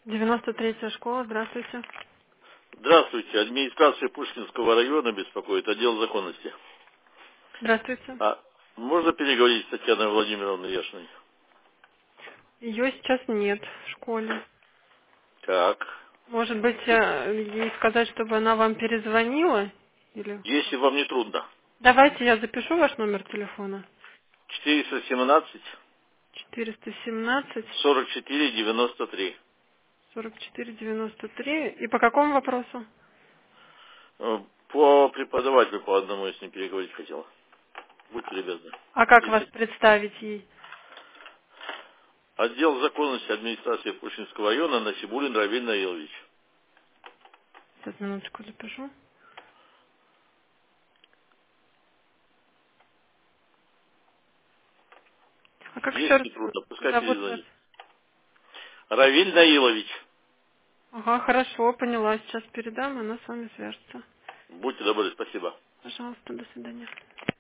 93-я школа, здравствуйте. Здравствуйте, администрация Пушкинского района беспокоит, отдел законности. Здравствуйте. А можно переговорить с Татьяной Владимировной Яшиной? Ее сейчас нет в школе. Так. Может быть, ей сказать, чтобы она вам перезвонила? Или Если вам не трудно. давайте я запишу ваш номер телефона. 417 417 44 93. 44 93. И по какому вопросу? По преподавателю по одному, если не переговорить хотела. Будьте любезны. А как вас Если представить ей? отдел законности администрации Пушкинского района Насибуллин Равиль Наилович. Сейчас минуточку запишу. А как еще Если раз не трудно, пускай зовут вас? перезвонит. Равиль Наилович. Ага, хорошо, поняла. Сейчас передам, и она с вами свяжется. Будьте добры, спасибо. Пожалуйста, до свидания.